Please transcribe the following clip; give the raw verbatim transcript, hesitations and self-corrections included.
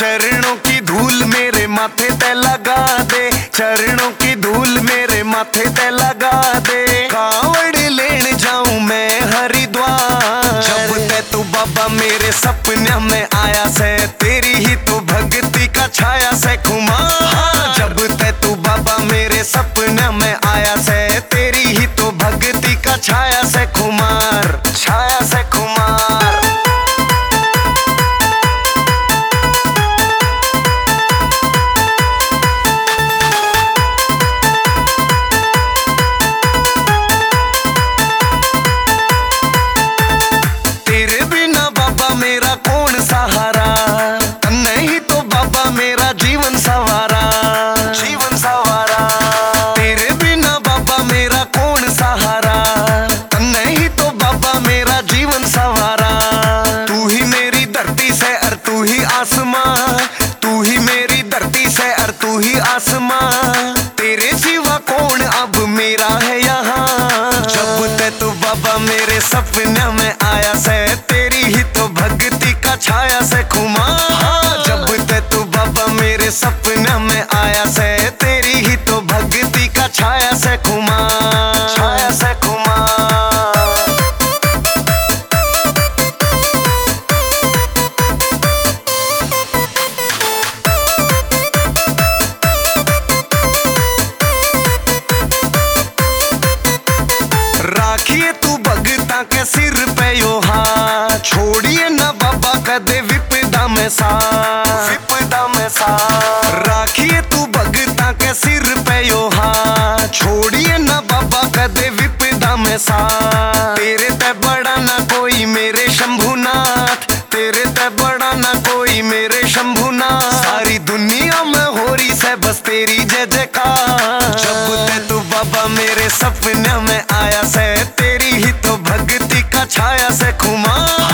चरणों की धूल मेरे माथे ते लगा दे, चरणों की धूल मेरे माथे ते लगा दे। कांवड़ लेन जाऊं मैं हरिद्वार, जब ते तू बाबा मेरे सपने में आया से, तेरी ही तो भक्ति का छाया से खुमार। हाँ, जब ते तू बाबा मेरे सपने में आया से, तेरी ही तो भक्ति का छाया से खुमार, छाया से खुमार। तेरे बिना बाबा मेरा कौन सहारा, नहीं तो बाबा मेरा जीवन सवारा, जीवन सवारा। तेरे बिना बाबा मेरा कौन सहारा, नहीं तो बाबा मेरा जीवन सवारा। तू ही मेरी धरती से और तू ही आसमां, तू ही मेरी धरती से और तू ही आसमां। तेरे सिवा कौन अब मेरा है यहाँ, जब ते तू बाबा मेरे सपने में आया से, तेरी ही तो भक्ति का छाया से खुमार। हाँ, जब ते तू बाबा मेरे सपने में आया से, तेरी ही तो भक्ति का छाया से खुमार, छाया से खुमार। राखिए तू भगता के सिर पे यो हाथ, छोड़िए ना बाबा कदे विपदा में साथ, विपदा में साथ। राखिए तू भगता के सिर पे यो हाथ, छोड़िए ना बाबा कदे विपदा में साथ। तेरे ते बड़ा ना कोई मेरे शंभुनाथ, तेरे ते बड़ा ना कोई मेरे शंभुनाथ। सारी दुनिया में हो रही से बस तेरी जय जयकार, जब ते तू बाबा मेरे सपने में आया से, तेरी ही तो भक्ति का छाया से खुमार।